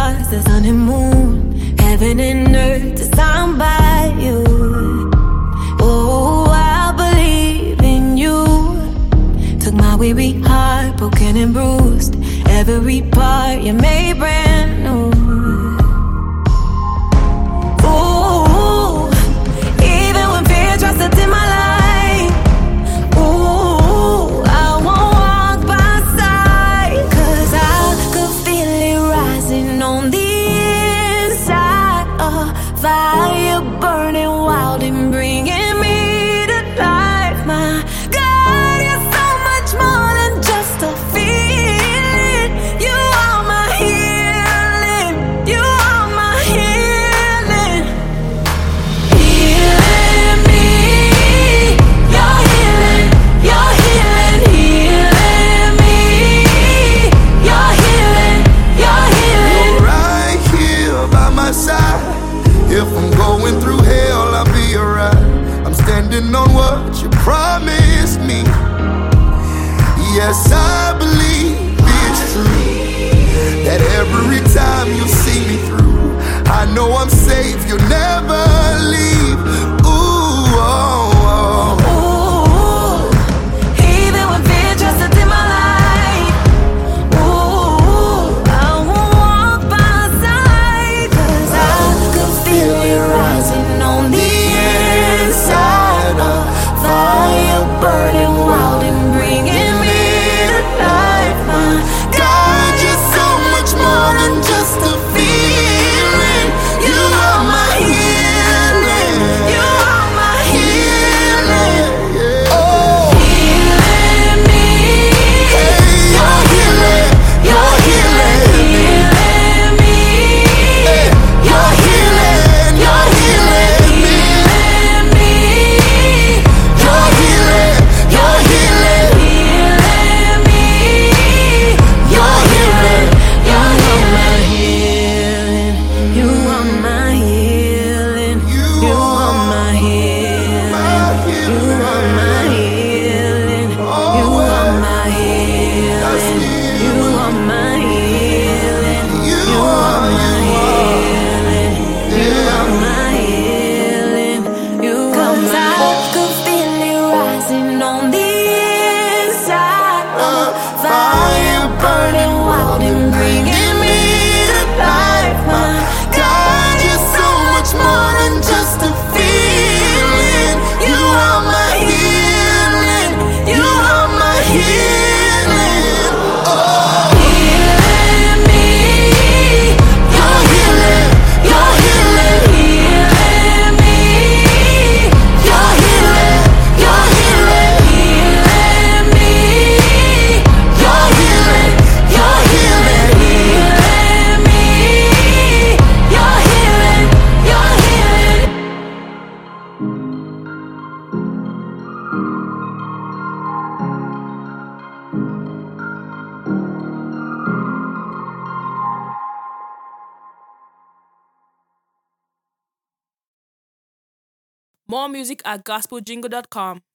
stars, the sun and moon, heaven and earth designed by you. Oh, I believe in you. Took my weary heart, broken and bruised, every part you made brand new. Ooh, even when fear tries to dim my light, ooh, I won't walk by side, 'cause I could feel it rising on the inside. A fire burning wild and bringing me to life. My God, you're so much more than just a feeling. You are my healing. You are my healing. Healing me. You're healing. You're healing. Healing me. You're healing. You're healing. You're right here by my side. If I'm going through hell, I'll be alright. I'm standing on what you promised me. Yes, I believe it's true that every time you see me through, I know I'm safe, you'll never leave. Ooh, oh, oh. Ooh, even when fear tries to dim my light, ooh, I won't walk by side, 'cause I could feel it rising on the inside. A fire burning wild and bringing me to life. My God, you're so much more than just a feeling. You are my healing. You are my Healing. Oh, healing me. hey, you're healing. You're healing. Healing me. Hey, you're healing. You're healing me. Healing me. You're healing. You're healing. Healing me. You're healing. You're my healing. You are my healing. You You are are my healing. my You are my healing. You are my healing. You are my healing. You You are are. my healing. You are my healing. You are my. 'Cause I could feel it rising on the inside. A fire burning wild and bringing me to life. My God, you're so much more than just a feeling. You are my healing. You are my healing. Oh, healing me. you're healing. You're healing. Healing me. You're healing. You're healing. Healing me. You're healing. You're healing. Healing me. You're healing. You're healing. More music at gospeljingle.com.